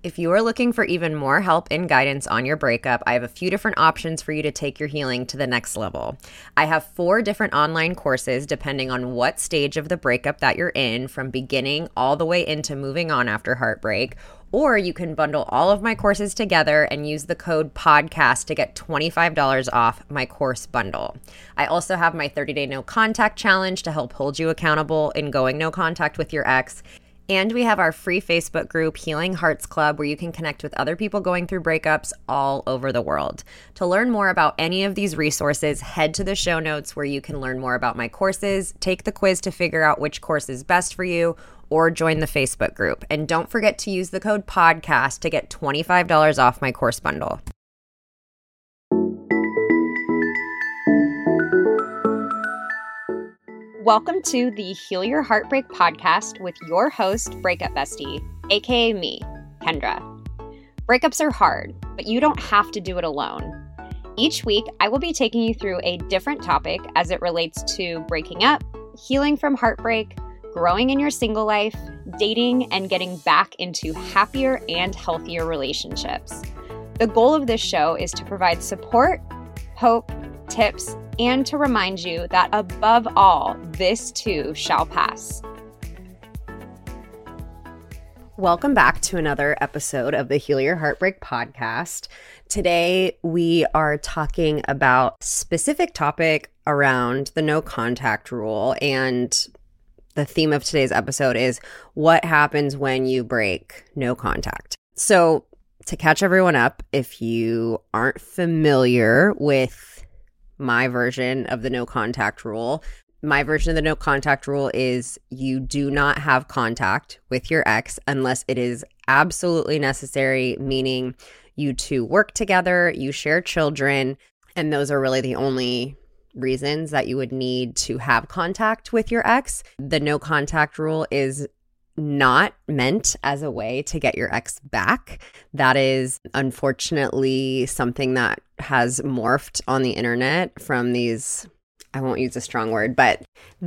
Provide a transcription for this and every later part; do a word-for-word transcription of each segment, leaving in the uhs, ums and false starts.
If you are looking for even more help and guidance on your breakup, I have a few different options for you to take your healing to the next level. I have four different online courses depending on what stage of the breakup that you're in, from beginning all the way into moving on after heartbreak. Or you can bundle all of my courses together and use the code PODCAST to get twenty-five dollars off my course bundle. I also have my thirty-day no contact challenge to help hold you accountable in going no contact with your ex. And we have our free Facebook group, Healing Hearts Club, where you can connect with other people going through breakups all over the world. To learn more about any of these resources, head to the show notes where you can learn more about my courses, take the quiz to figure out which course is best for you, or join the Facebook group. And don't forget to use the code PODCAST to get twenty-five dollars off my course bundle. Welcome to the Heal Your Heartbreak podcast with your host, Breakup Bestie, aka me, Kendra. Breakups are hard, but you don't have to do it alone. Each week, I will be taking you through a different topic as it relates to breaking up, healing from heartbreak, growing in your single life, dating, and getting back into happier and healthier relationships. The goal of this show is to provide support, hope, tips, and to remind you that above all, this too shall pass. Welcome back to another episode of the Heal Your Heartbreak podcast. Today, we are talking about a specific topic around the no contact rule, and the theme of today's episode is what happens when you break no contact. So, to catch everyone up, if you aren't familiar with my version of the no contact rule. My version of the no contact rule is you do not have contact with your ex unless it is absolutely necessary, meaning you two work together, you share children, and those are really the only reasons that you would need to have contact with your ex. The no contact rule is not meant as a way to get your ex back. That is unfortunately something that has morphed on the internet from these, I won't use a strong word, but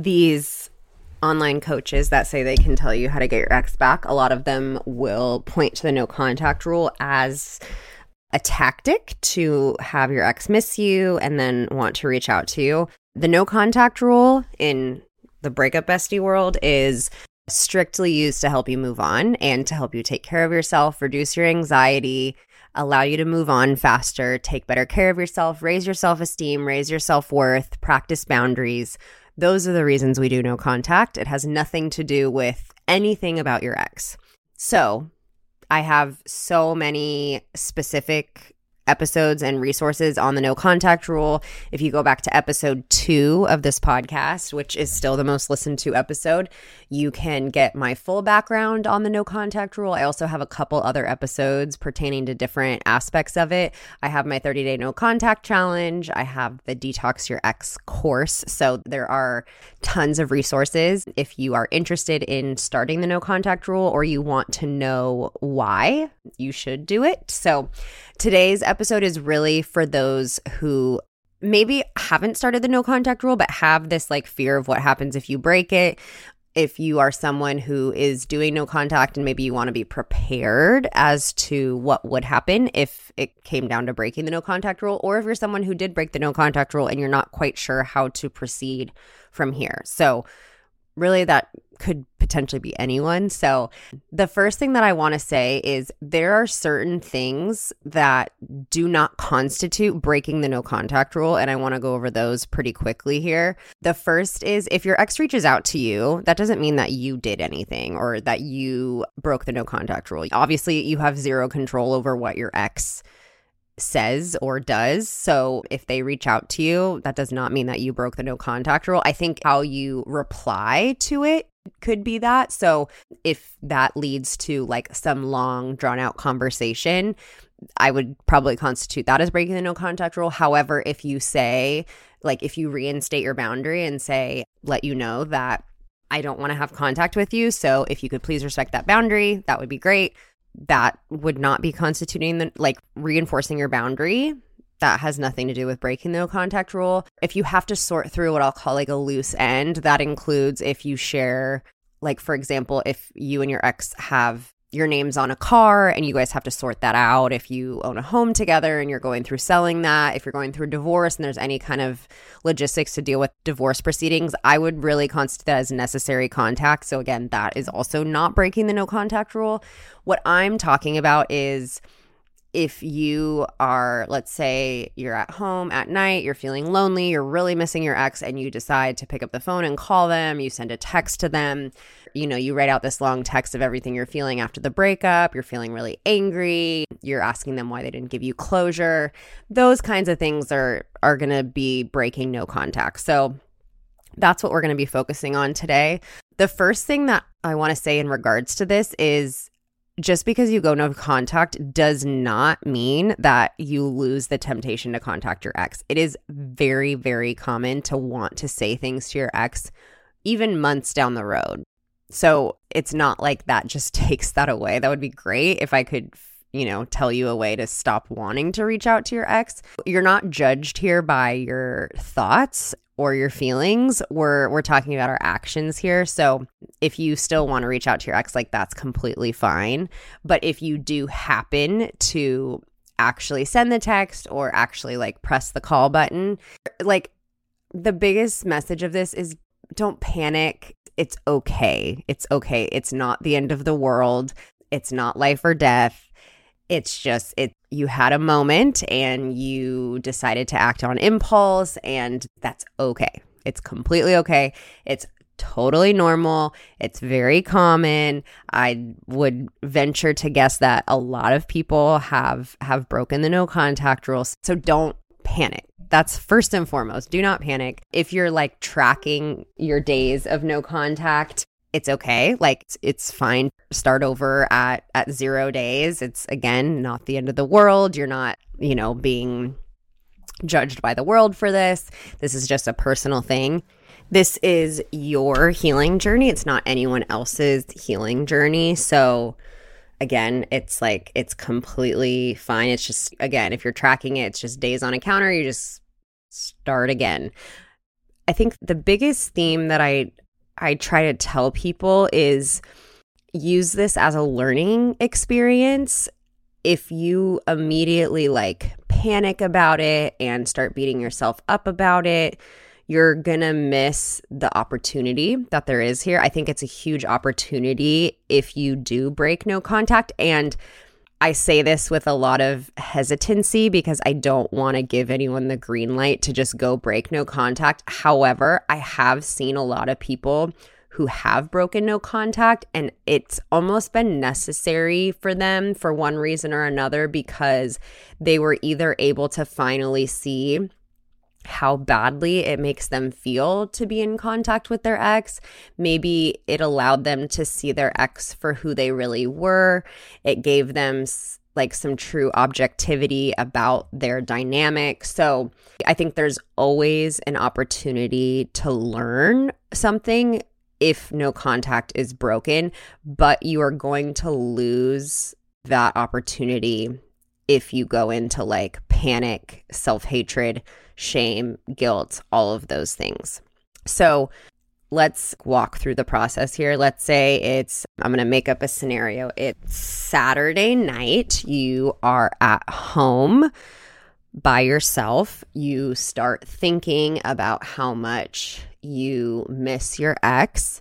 these online coaches that say they can tell you how to get your ex back. A lot of them will point to the no contact rule as a tactic to have your ex miss you and then want to reach out to you. The no contact rule in the breakup bestie world is strictly used to help you move on and to help you take care of yourself, reduce your anxiety, allow you to move on faster, take better care of yourself, raise your self-esteem, raise your self-worth, practice boundaries. Those are the reasons we do no contact. It has nothing to do with anything about your ex. So I have so many specific episodes and resources on the no contact rule. If you go back to episode two of this podcast, which is still the most listened to episode, you can get my full background on the no contact rule. I also have a couple other episodes pertaining to different aspects of it. I have my thirty-day no contact challenge. I have the Detox Your Ex course. So there are tons of resources. If you are interested in starting the no contact rule or you want to know why you should do it. So today's episode is really for those who maybe haven't started the no contact rule, but have this like fear of what happens if you break it. If you are someone who is doing no contact and maybe you want to be prepared as to what would happen if it came down to breaking the no contact rule, or if you're someone who did break the no contact rule and you're not quite sure how to proceed from here. So really that could potentially be anyone. So the first thing that I want to say is there are certain things that do not constitute breaking the no contact rule, and I want to go over those pretty quickly here. The first is if your ex reaches out to you, that doesn't mean that you did anything or that you broke the no contact rule. Obviously, you have zero control over what your ex says or does. So if they reach out to you, that does not mean that you broke the no contact rule. I think how you reply to it could be that. So if that leads to like some long drawn out conversation, I would probably constitute that as breaking the no contact rule. However, if you say, like if you reinstate your boundary and say, let you know that I don't want to have contact with you, so if you could please respect that boundary, that would be great. That would not be constituting the, like reinforcing your boundary. That has nothing to do with breaking the no contact rule. If you have to sort through what I'll call like a loose end, that includes if you share, like for example, if you and your ex have your name's on a car and you guys have to sort that out. If you own a home together and you're going through selling that, if you're going through divorce and there's any kind of logistics to deal with divorce proceedings, I would really constitute that as necessary contact. So again, that is also not breaking the no contact rule. What I'm talking about is if you are, let's say you're at home at night, you're feeling lonely, you're really missing your ex, and you decide to pick up the phone and call them, you send a text to them, you know, you write out this long text of everything you're feeling after the breakup, you're feeling really angry, you're asking them why they didn't give you closure. Those kinds of things are, are going to be breaking no contact. So that's what we're going to be focusing on today. The first thing that I want to say in regards to this is just because you go no contact does not mean that you lose the temptation to contact your ex. It is very, very common to want to say things to your ex even months down the road. So it's not like that just takes that away. That would be great if I could, you know, tell you a way to stop wanting to reach out to your ex. You're not judged here by your thoughts or your feelings. We're we're talking about our actions here. So if you still want to reach out to your ex, like that's completely fine. But if you do happen to actually send the text or actually like press the call button, like the biggest message of this is don't panic. It's okay. It's okay. It's not the end of the world. It's not life or death. It's just, it. You had a moment and you decided to act on impulse, and that's okay. It's completely okay. It's totally normal. It's very common. I would venture to guess that a lot of people have have broken the no contact rules. So don't panic. That's first and foremost. Do not panic. If you're like tracking your days of no contact, it's okay. Like it's, it's fine. Start over at, at zero days. It's again, not the end of the world. You're not, you know, being judged by the world for this. This is just a personal thing. This is your healing journey. It's not anyone else's healing journey. So again, it's like, it's completely fine. It's just, again, if you're tracking it, it's just days on a counter. You just start again. I think the biggest theme that I I try to tell people is use this as a learning experience. If you immediately like panic about it and start beating yourself up about it, you're going to miss the opportunity that there is here. I think it's a huge opportunity if you do break no contact. And I say this with a lot of hesitancy because I don't want to give anyone the green light to just go break no contact. However, I have seen a lot of people who have broken no contact, and it's almost been necessary for them for one reason or another because they were either able to finally see how badly it makes them feel to be in contact with their ex. Maybe it allowed them to see their ex for who they really were. It gave them like some true objectivity about their dynamic. So I think there's always an opportunity to learn something if no contact is broken, but you are going to lose that opportunity if you go into like panic, self-hatred, shame, guilt, all of those things. So let's walk through the process here. Let's say it's, I'm going to make up a scenario. It's Saturday night. You are at home by yourself. You start thinking about how much you miss your ex.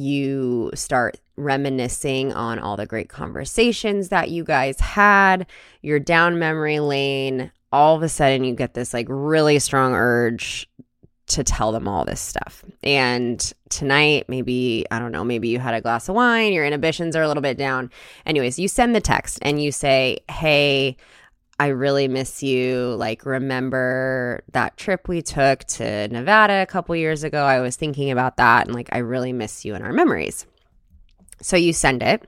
You start reminiscing on all the great conversations that you guys had. You're down memory lane. All of a sudden you get this like really strong urge to tell them all this stuff. And tonight, maybe, I don't know, maybe you had a glass of wine, your inhibitions are a little bit down. Anyways, you send the text and you say, hey, I really miss you. Like, remember that trip we took to Nevada a couple years ago? I was thinking about that and like, I really miss you in our memories. So you send it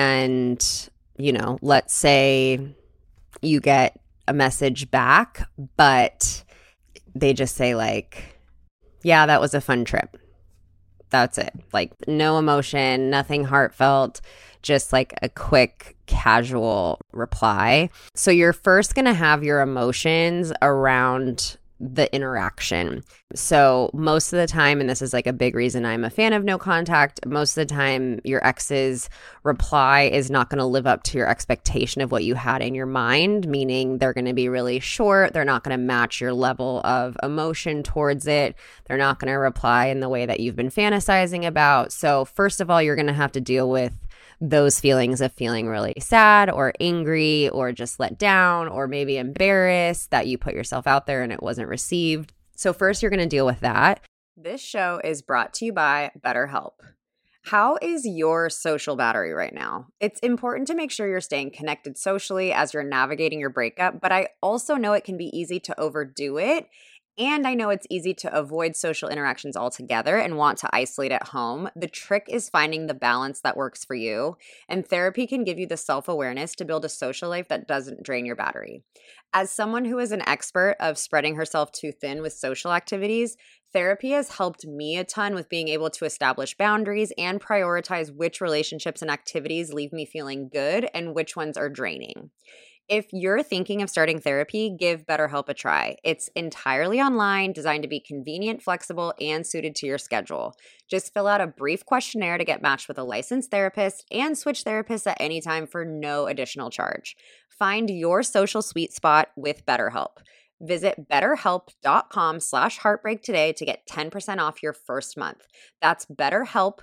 and, you know, let's say you get a message back, but they just say like, yeah, that was a fun trip. That's it. Like no emotion, nothing heartfelt, just like a quick casual reply. So you're first going to have your emotions around the interaction. So most of the time, and this is like a big reason I'm a fan of no contact, most of the time your ex's reply is not going to live up to your expectation of what you had in your mind, meaning they're going to be really short. They're not going to match your level of emotion towards it. They're not going to reply in the way that you've been fantasizing about. So first of all, you're going to have to deal with those feelings of feeling really sad or angry or just let down or maybe embarrassed that you put yourself out there and it wasn't received. So first, you're going to deal with that. This show is brought to you by BetterHelp. How is your social battery right now? It's important to make sure you're staying connected socially as you're navigating your breakup, but I also know it can be easy to overdo it. And I know it's easy to avoid social interactions altogether and want to isolate at home. The trick is finding the balance that works for you. And therapy can give you the self-awareness to build a social life that doesn't drain your battery. As someone who is an expert of spreading herself too thin with social activities, therapy has helped me a ton with being able to establish boundaries and prioritize which relationships and activities leave me feeling good and which ones are draining. If you're thinking of starting therapy, give BetterHelp a try. It's entirely online, designed to be convenient, flexible, and suited to your schedule. Just fill out a brief questionnaire to get matched with a licensed therapist and switch therapists at any time for no additional charge. Find your social sweet spot with BetterHelp. Visit betterhelp.com slash heartbreak today to get ten percent off your first month. That's betterhelp,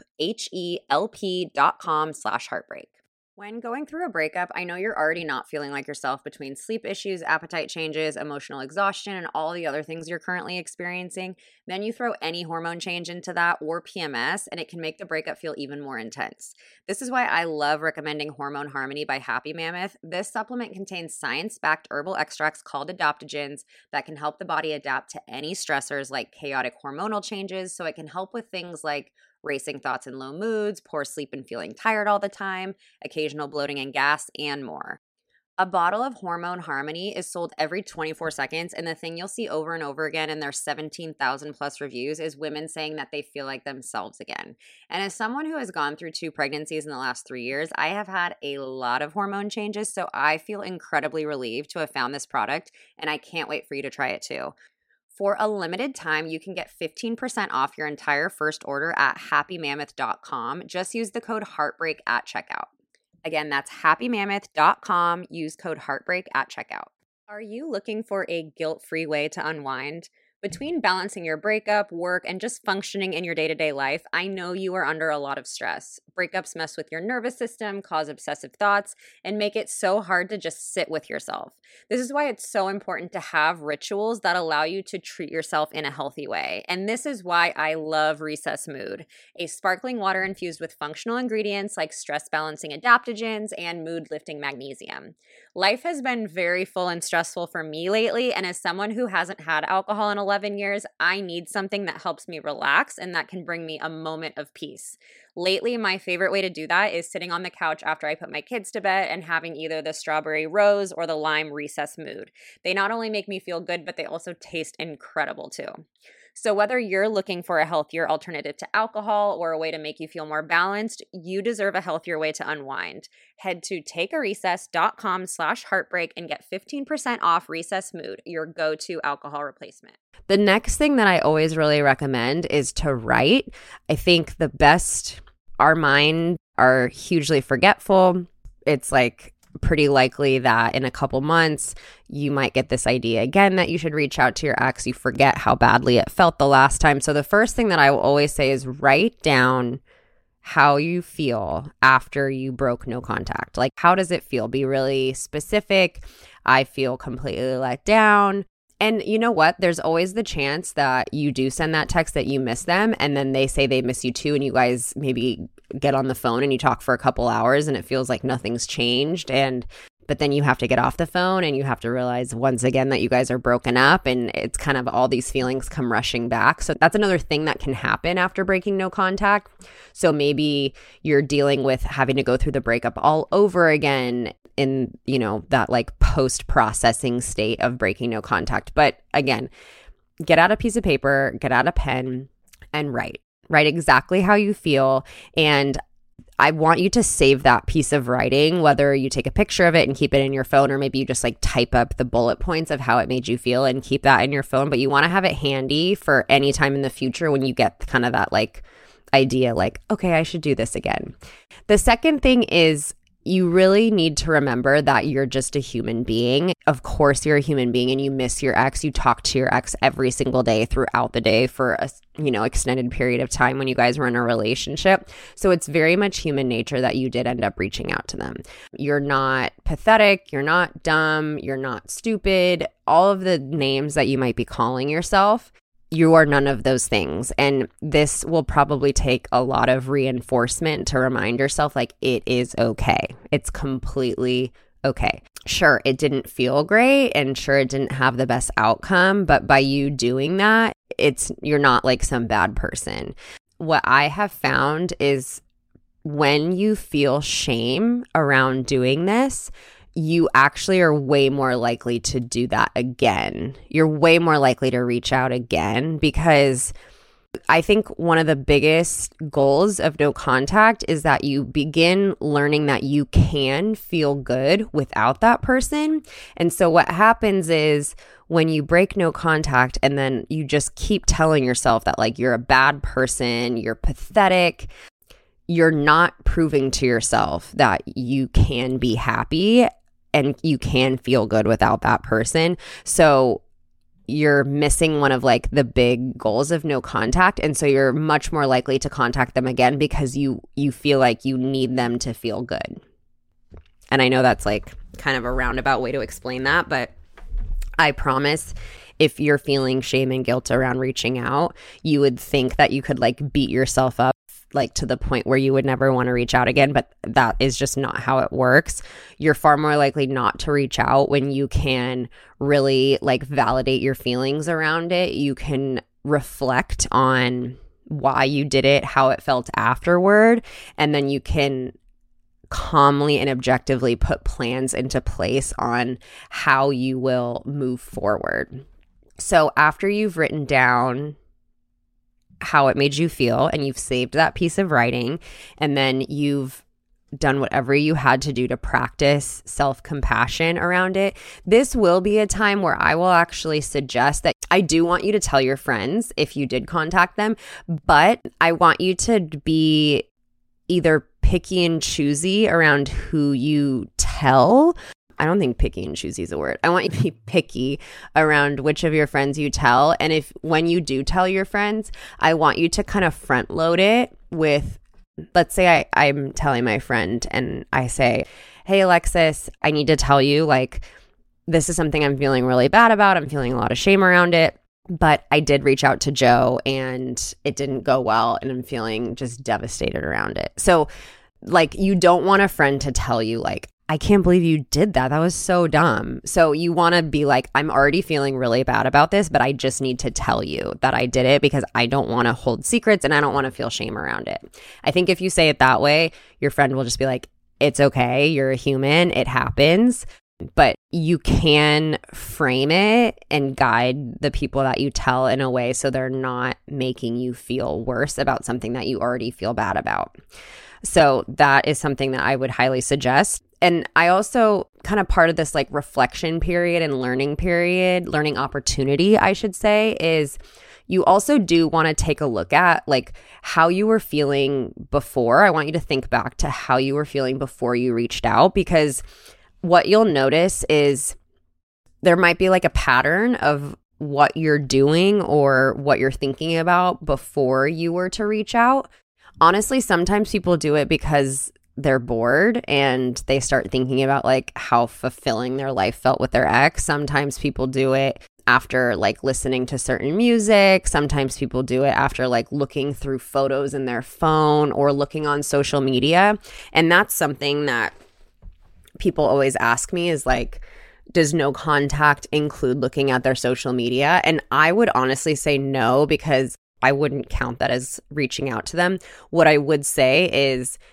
H-E-L-P dot com slash heartbreak. When going through a breakup, I know you're already not feeling like yourself between sleep issues, appetite changes, emotional exhaustion, and all the other things you're currently experiencing. Then you throw any hormone change into that or P M S, and it can make the breakup feel even more intense. This is why I love recommending Hormone Harmony by Happy Mammoth. This supplement contains science-backed herbal extracts called adaptogens that can help the body adapt to any stressors like chaotic hormonal changes, so it can help with things like racing thoughts and low moods, poor sleep and feeling tired all the time, occasional bloating and gas, and more. A bottle of Hormone Harmony is sold every twenty-four seconds, and the thing you'll see over and over again in their seventeen thousand plus reviews is women saying that they feel like themselves again. And as someone who has gone through two pregnancies in the last three years, I have had a lot of hormone changes, so I feel incredibly relieved to have found this product, and I can't wait for you to try it too. For a limited time, you can get fifteen percent off your entire first order at happy mammoth dot com. Just use the code HEARTBREAK at checkout. Again, that's happy mammoth dot com. Use code HEARTBREAK at checkout. Are you looking for a guilt-free way to unwind? Between balancing your breakup, work, and just functioning in your day-to-day life, I know you are under a lot of stress. Breakups mess with your nervous system, cause obsessive thoughts, and make it so hard to just sit with yourself. This is why it's so important to have rituals that allow you to treat yourself in a healthy way. And this is why I love Recess Mood, a sparkling water infused with functional ingredients like stress-balancing adaptogens and mood-lifting magnesium. Life has been very full and stressful for me lately, and as someone who hasn't had alcohol in eleven years, I need something that helps me relax and that can bring me a moment of peace. Lately, my favorite way to do that is sitting on the couch after I put my kids to bed and having either the strawberry rose or the lime Recess Mood. They not only make me feel good, but they also taste incredible too. So whether you're looking for a healthier alternative to alcohol or a way to make you feel more balanced, you deserve a healthier way to unwind. Head to takearecess.com slash heartbreak and get fifteen percent off Recess Mood, your go-to alcohol replacement. The next thing that I always really recommend is to write. I think the best, our minds are hugely forgetful. It's like pretty likely that in a couple months, you might get this idea again that you should reach out to your ex. You forget how badly it felt the last time. So the first thing that I will always say is write down how you feel after you broke no contact. Like, how does it feel? Be really specific. I feel completely let down. And you know what? There's always the chance that you do send that text that you miss them, and then they say they miss you too, and you guys maybe get on the phone and you talk for a couple hours and it feels like nothing's changed. And but then you have to get off the phone and you have to realize once again that you guys are broken up, and it's kind of all these feelings come rushing back. So that's another thing that can happen after breaking no contact. So maybe you're dealing with having to go through the breakup all over again in, you know, that like post-processing state of breaking no contact. But again, get out a piece of paper, get out a pen, and write. Write exactly how you feel. And I want you to save that piece of writing, whether you take a picture of it and keep it in your phone, or maybe you just like type up the bullet points of how it made you feel and keep that in your phone. But you want to have it handy for any time in the future when you get kind of that like idea, like, okay, I should do this again. The second thing is you really need to remember that you're just a human being. Of course, you're a human being and you miss your ex. You talk to your ex every single day throughout the day for a, you know, extended period of time when you guys were in a relationship. So it's very much human nature that you did end up reaching out to them. You're not pathetic. You're not dumb. You're not stupid. All of the names that you might be calling yourself, you are none of those things. And this will probably take a lot of reinforcement to remind yourself, like, it is okay. It's completely okay. Sure, it didn't feel great, and sure, it didn't have the best outcome, but by you doing that, it's you're not like some bad person. What I have found is when you feel shame around doing this, you actually are way more likely to do that again. You're way more likely to reach out again, because I think one of the biggest goals of no contact is that you begin learning that you can feel good without that person. And so what happens is when you break no contact and then you just keep telling yourself that like you're a bad person, you're pathetic, you're not proving to yourself that you can be happy and you can feel good without that person. So you're missing one of like the big goals of no contact. And so you're much more likely to contact them again because you you feel like you need them to feel good. And I know that's like kind of a roundabout way to explain that, but I promise if you're feeling shame and guilt around reaching out, you would think that you could like beat yourself up like to the point where you would never want to reach out again, but that is just not how it works. You're far more likely not to reach out when you can really like validate your feelings around it. You can reflect on why you did it, how it felt afterward, and then you can calmly and objectively put plans into place on how you will move forward. So after you've written down how it made you feel and you've saved that piece of writing, and then you've done whatever you had to do to practice self-compassion around it, this will be a time where I will actually suggest that I do want you to tell your friends if you did contact them, but I want you to be either picky and choosy around who you tell. I don't think picky and choosy is a word. I want you to be picky around which of your friends you tell. And if when you do tell your friends, I want you to kind of front load it with, let's say I, I'm telling my friend and I say, hey, Alexis, I need to tell you, like, this is something I'm feeling really bad about. I'm feeling a lot of shame around it. But I did reach out to Joe and it didn't go well. And I'm feeling just devastated around it. So like, you don't want a friend to tell you like, I can't believe you did that. That was so dumb. So you want to be like, I'm already feeling really bad about this, but I just need to tell you that I did it because I don't want to hold secrets and I don't want to feel shame around it. I think if you say it that way, your friend will just be like, it's okay. You're a human. It happens. But you can frame it and guide the people that you tell in a way so they're not making you feel worse about something that you already feel bad about. So that is something that I would highly suggest. And I also kind of part of this like reflection period and learning period, learning opportunity, I should say, is you also do want to take a look at like how you were feeling before. I want you to think back to how you were feeling before you reached out, because what you'll notice is there might be like a pattern of what you're doing or what you're thinking about before you were to reach out. Honestly, sometimes people do it because they're bored and they start thinking about like how fulfilling their life felt with their ex. Sometimes people do it after like listening to certain music. Sometimes people do it after like looking through photos in their phone or looking on social media. And that's something that people always ask me is like, does no contact include looking at their social media? And I would honestly say no, because I wouldn't count that as reaching out to them. What I would say is,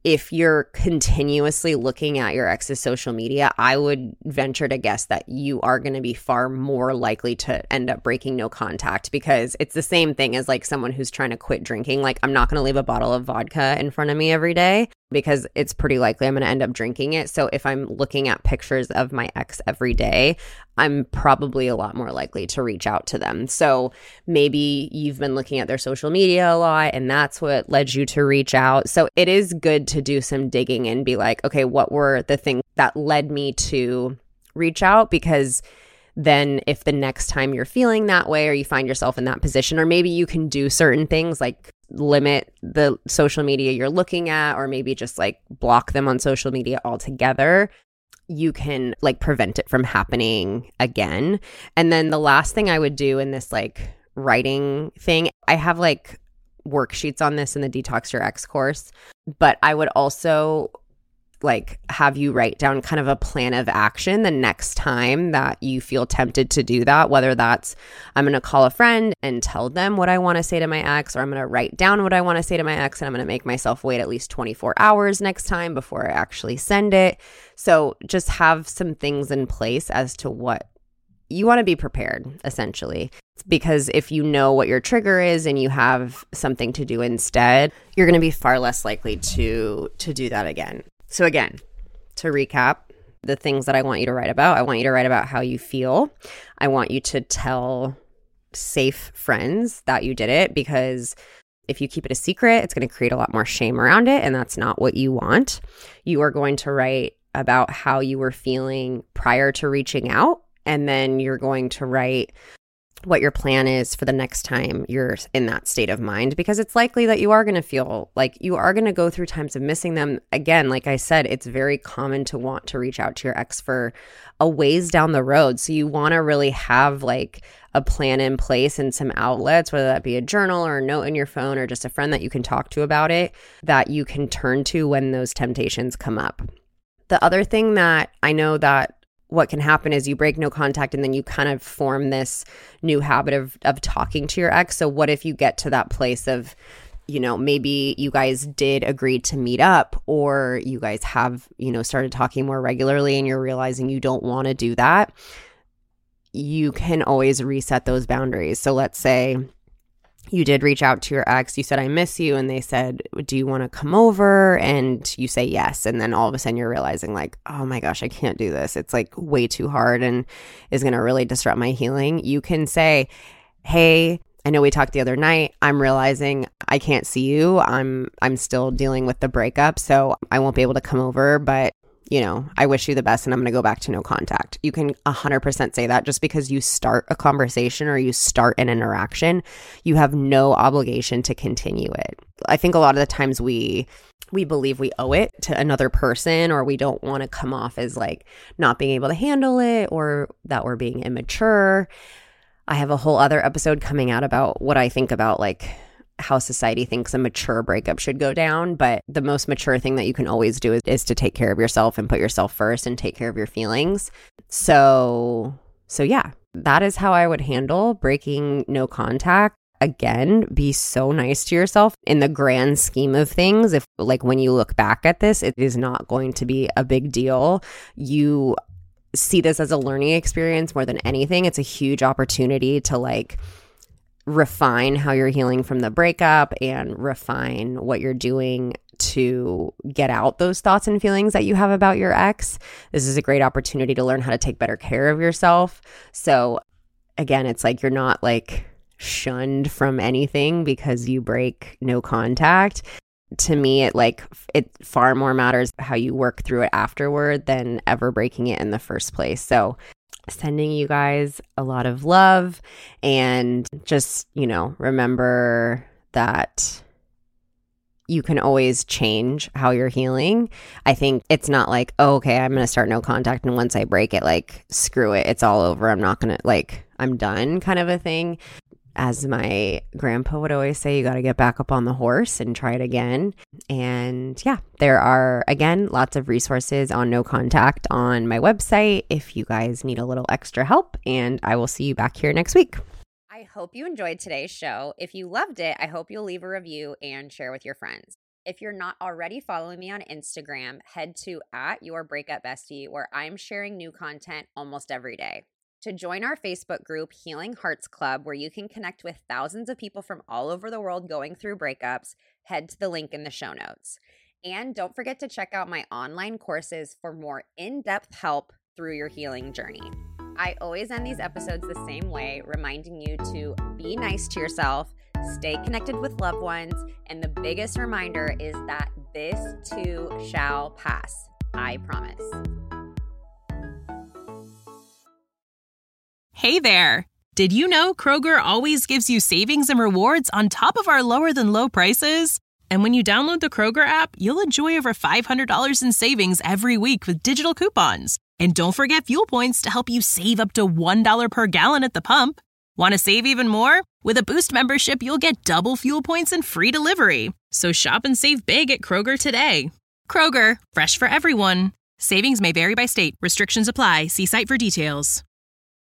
if you're continuously looking at your ex's social media, I would venture to guess that you are going to be far more likely to end up breaking no contact, because it's the same thing as like someone who's trying to quit drinking. Like, I'm not going to leave a bottle of vodka in front of me every day because it's pretty likely I'm going to end up drinking it. So if I'm looking at pictures of my ex every day, I'm probably a lot more likely to reach out to them. So maybe you've been looking at their social media a lot and that's what led you to reach out. So it is good to do some digging and be like, okay, what were the things that led me to reach out? Because then if the next time you're feeling that way or you find yourself in that position, or maybe you can do certain things like limit the social media you're looking at, or maybe just like block them on social media altogether, you can like prevent it from happening again. And then the last thing I would do in this like writing thing, I have like worksheets on this in the Detox Your Ex course, but I would also like have you write down kind of a plan of action the next time that you feel tempted to do that, whether that's I'm going to call a friend and tell them what I want to say to my ex, or I'm going to write down what I want to say to my ex and I'm going to make myself wait at least twenty-four hours next time before I actually send it. So just have some things in place as to what you want to be prepared, essentially, because if you know what your trigger is and you have something to do instead, you're going to be far less likely to to do that again. So again, to recap, the things that I want you to write about, I want you to write about how you feel. I want you to tell safe friends that you did it, because if you keep it a secret, it's going to create a lot more shame around it, and that's not what you want. You are going to write about how you were feeling prior to reaching out, and then you're going to write what your plan is for the next time you're in that state of mind, because it's likely that you are going to feel like you are going to go through times of missing them. Again, like I said, it's very common to want to reach out to your ex for a ways down the road. So you want to really have like a plan in place and some outlets, whether that be a journal or a note in your phone or just a friend that you can talk to about it, that you can turn to when those temptations come up. The other thing that I know that what can happen is you break no contact and then you kind of form this new habit of of talking to your ex. So what if you get to that place of, you know, maybe you guys did agree to meet up, or you guys have, you know, started talking more regularly and you're realizing you don't want to do that. You can always reset those boundaries. So let's say you did reach out to your ex, you said, I miss you. And they said, do you want to come over? And you say yes. And then all of a sudden you're realizing like, oh my gosh, I can't do this. It's like way too hard and is going to really disrupt my healing. You can say, hey, I know we talked the other night. I'm realizing I can't see you. I'm, I'm still dealing with the breakup, so I won't be able to come over, but you know, I wish you the best and I'm going to go back to no contact. You can one hundred percent say that. Just because you start a conversation or you start an interaction, you have no obligation to continue it. I think a lot of the times we we believe we owe it to another person, or we don't want to come off as like not being able to handle it, or that we're being immature. I have a whole other episode coming out about what I think about like how society thinks a mature breakup should go down. But the most mature thing that you can always do is, is to take care of yourself and put yourself first and take care of your feelings. So, so yeah, that is how I would handle breaking no contact. Again, be so nice to yourself in the grand scheme of things. If like when you look back at this, it is not going to be a big deal. You see this as a learning experience more than anything. It's a huge opportunity to like refine how you're healing from the breakup and refine what you're doing to get out those thoughts and feelings that you have about your ex. This is a great opportunity to learn how to take better care of yourself. So again, it's like you're not like shunned from anything because you break no contact. To me, it like it far more matters how you work through it afterward than ever breaking it in the first place. So sending you guys a lot of love, and just, you know, remember that you can always change how you're healing. I think it's not like, oh, okay, I'm going to start no contact, and once I break it, like, screw it, it's all over. I'm not going to, like, I'm done kind of a thing. As my grandpa would always say, you got to get back up on the horse and try it again. And yeah, there are, again, lots of resources on no contact on my website if you guys need a little extra help. And I will see you back here next week. I hope you enjoyed today's show. If you loved it, I hope you'll leave a review and share with your friends. If you're not already following me on Instagram, head to at your breakup bestie, where I'm sharing new content almost every day. To join our Facebook group, Healing Hearts Club, where you can connect with thousands of people from all over the world going through breakups, head to the link in the show notes. And don't forget to check out my online courses for more in-depth help through your healing journey. I always end these episodes the same way, reminding you to be nice to yourself, stay connected with loved ones, and the biggest reminder is that this too shall pass. I promise. Hey there! Did you know Kroger always gives you savings and rewards on top of our lower than low prices? And when you download the Kroger app, you'll enjoy over five hundred dollars in savings every week with digital coupons. And don't forget fuel points to help you save up to one dollar per gallon at the pump. Want to save even more? With a Boost membership, you'll get double fuel points and free delivery. So shop and save big at Kroger today. Kroger, fresh for everyone. Savings may vary by state. Restrictions apply. See site for details.